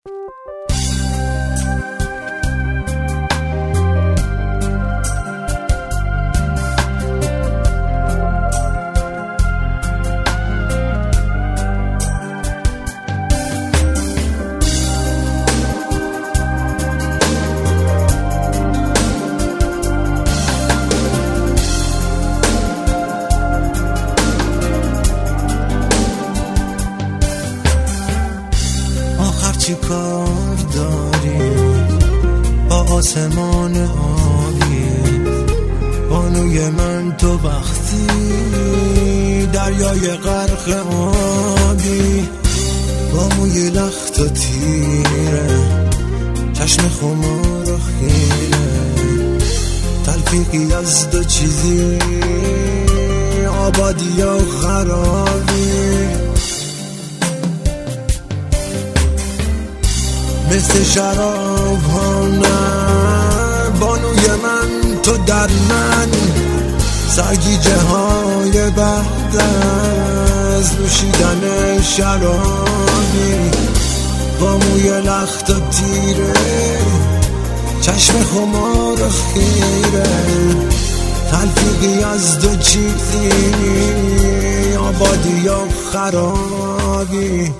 چی کار داری با آسمان آبی؟ بانوی من تو وقتی دریای غرق آبی، با موی لخت و تیره، چشم خمار و خیره، تلفیقی از دو چیزی، آبادی یا خرابی. مثل شراب ها نه بانوی من تو در من، سرگیجه های بعد از نوشیدن شرابی، با موی لخت و تیره، چشم خمار و خیره، تلفیقی از دو چیزی، آبادی یا خرابی.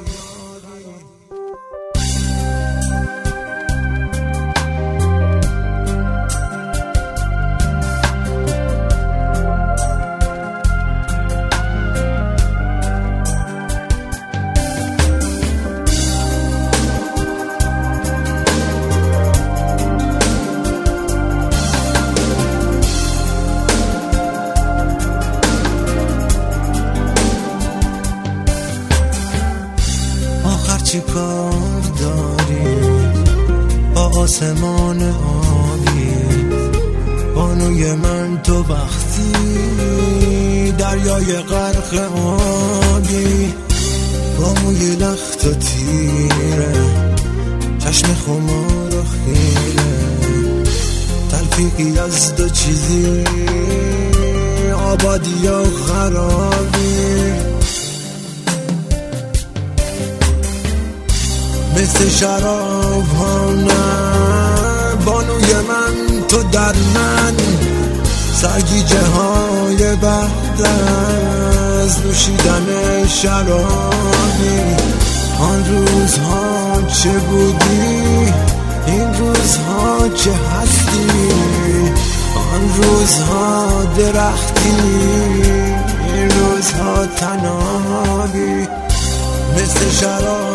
چی کار داری با آسمان آبی؟ بانوی من تو وقتی دریای غرق آبی، با موی لخت و تیره، چشم خمار و خیره، تلفیقی از دو چیزی، آبادی یا خرابی. مثل شراب ها نه بانوی من تو در من، سرگیجه های بعد از نوشیدن شرابی. آن روزها چه بودی، این روزها چه هستی، آن روزها درختی، این روزها تنابی. مثل شراب